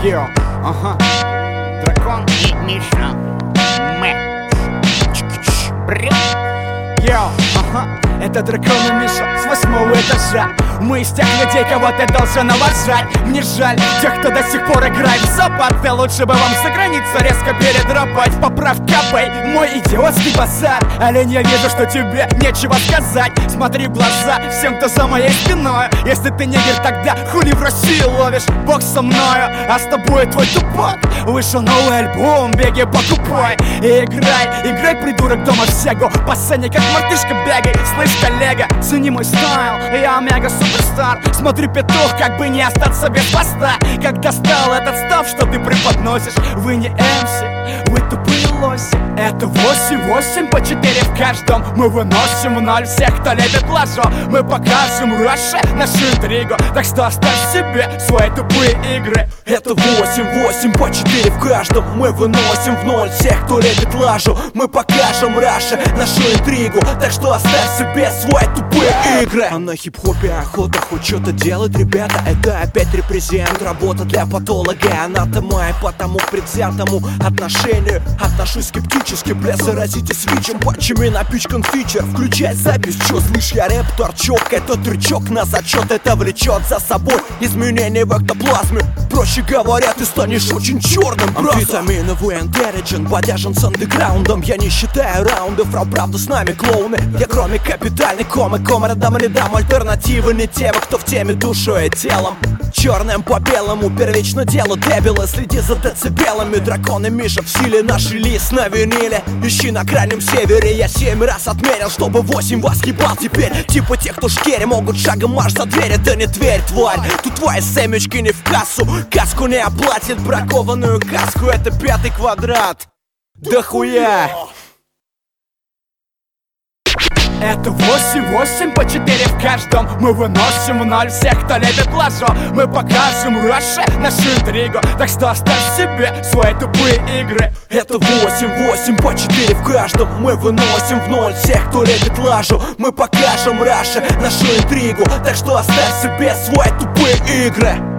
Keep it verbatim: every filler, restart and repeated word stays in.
Йо, ага, Дракон и Миша Мэтт. Йо, ага, это Дракон и Миша с восьмого этажа. Мы из тех людей, кого ты должен уважать. Мне жаль тех, кто до сих пор играет в запад. Да лучше бы вам за границу резко передропать. Поправь капай, мой идиотский базар. Олень, я вижу, что тебе нечего сказать. Смотри в глаза всем, кто за моей спиной. Если ты негр, тогда хули в России ловишь? Бог со мною, а с тобой твой тупак. Вышел новый альбом, беги покупай и играй, играй, придурок, дома всего. По сцене как мартышка бегай. Слышь, коллега, цени мой стайл, я мега суперстар. Смотри, петух, как бы не остаться без поста. Как достал этот став, что ты преподносишь. Вы не эм си, вы тупые лоси. Это восемь-восемь по четыре в каждом. Мы выносим в ноль всех, кто лепит лажу. Мы покажем Раше нашу интригу. Так что оставь себе свои тупые игры. Это восемь-восемь по четыре в каждом. Мы выносим в ноль всех, кто лепит лажу. Мы покажем Раше нашу интригу. Так что оставь себе свои тупые игры. А на хип-хопе охота хоть что-то делать, ребята. Это опять репрезент, работа для патолога. Анатома, и потому к предвзятому отношению отношусь скептически. Бля, заразите свичем, патчами напичкан фичер. Включай запись, чё, слышь, я рэп, торчок. Это трючок на зачет, это влечет за собой изменения в эктоплазме. Проще говоря, ты станешь очень черным, брат. Амфетаминовый интеллигент, бодяжен с андеграундом. Я не считаю раундов, рау, правда с нами клоуны. Я кроме капитальный комик, комрадам рядам. Альтернативы не те, кто в теме душой и телом. Черным по белому, первично делу дебилы. Следи за децибелами, Дракон и Миша в силе. Наши лист на виниле, ищи на крайнем севере. Я семь раз отмерил, чтобы восемь вас ебал теперь. Типа те, кто шкере, могут шагом марш за дверь. Это не дверь, тварь, тут твои семечки не в кассу. Каску не оплатит, бракованную каску. Это пятый квадрат, да хуя. Это восемь-восемь по четыре в каждом. Мы выносим в ноль всех, кто лепит лажу. Мы покажем Раше нашу интригу. Так что оставь себе свои тупые игры. Это восемь-восемь по четыре в каждом. Мы выносим в ноль всех, кто лепит лажу. Мы покажем Раше нашу интригу. Так что оставь себе свои тупые игры.